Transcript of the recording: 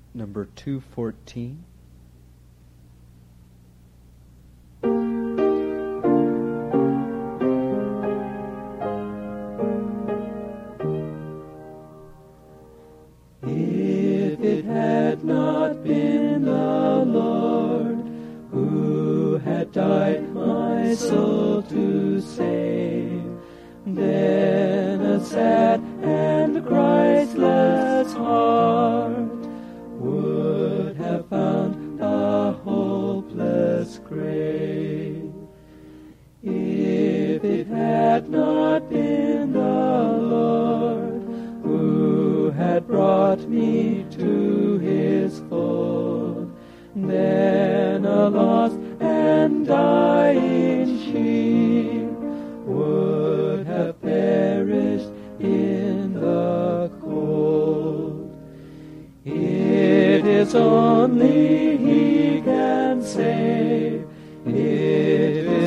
number 214. If it had not been the Lord who had died my soul to save, then a sad and Christless heart would have found a hopeless grave. If it had not been the Lord who had brought me to his fold, then a lost and dying sheep would have perished in the cold. It is only he can save. If